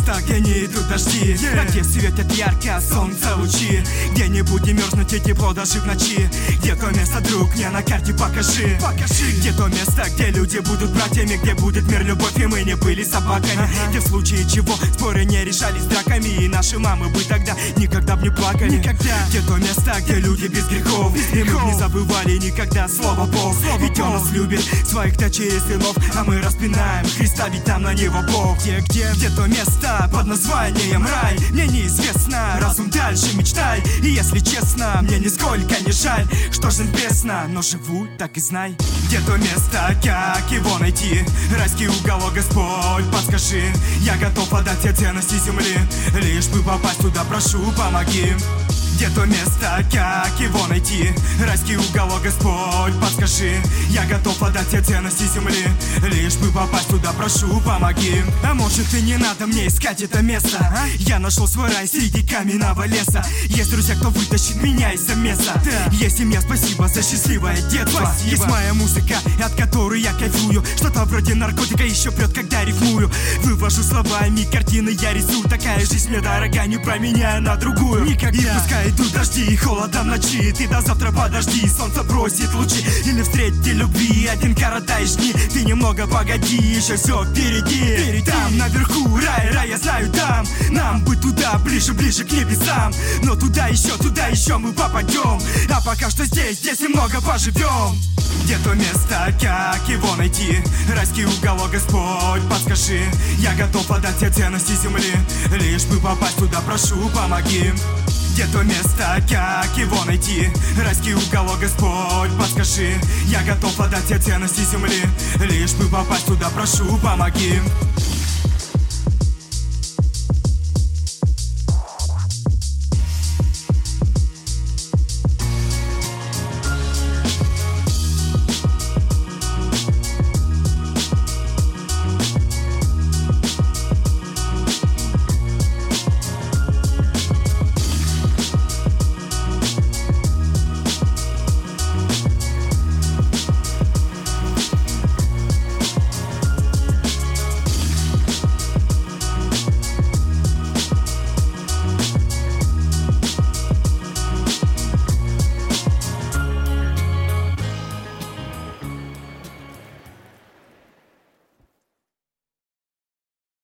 место, где не идут дожди, где светят ярко солнце лучи, где не будем мерзнуть и тепло даже в ночи. Где то место, друг, мне на карте покажи. Где то место, где люди будут братьями, где будет мир, любовь, и мы не были собаками. Где в случае чего споры не решались драками, и наши мамы бы тогда никогда б не плакали. Где то место, где люди без грехов, и мы не забывали никогда слово Бог. Ведь Он нас любит, своих дочерей и сынов, а мы распинаем Христа, ведь там на него Бог. Где то место под названием рай, мне неизвестно, разум дальше мечтай. И если честно, мне нисколько не жаль, что жизнь бесна, но живу, так и знай. Где то место, как его найти, райский уголок, Господь, подскажи. Я готов отдать все ценности земли, лишь бы попасть туда, прошу, помоги. Где то место, как его найти, райский уголок, Господь, подскажи. Я готов отдать все ценности земли, лишь бы попасть туда, прошу, помоги. А может и не надо мне искать это место, Я нашел свой рай среди каменного леса. Есть друзья, кто вытащит меня из замеса. Есть семья, спасибо за счастливое детство. Есть моя музыка, от которой я кайфую. Что-то вроде наркотика еще прет, когда рифмую. Вывожу словами, картины я рисую. Такая жизнь мне дорога, не променяю на другую никогда. И пускай идут дожди и холодом ночи, ты до завтра подожди, солнце бросит лучи. Или встретьте любви, один коротаешь дни. Ты немного погоди, еще все впереди. Там наверху рай, я знаю там. Нам быть туда, ближе к небесам. Но туда еще мы попадем. А пока что здесь немного поживем. Где то место, как его найти, райский уголок, Господь, подскажи. Я готов отдать все ценности земли, лишь бы попасть туда, прошу, помоги. Где то место, как его найти, райский уголок, Господь, подскажи. Я готов отдать все ценности земли, лишь бы попасть туда, прошу, помоги.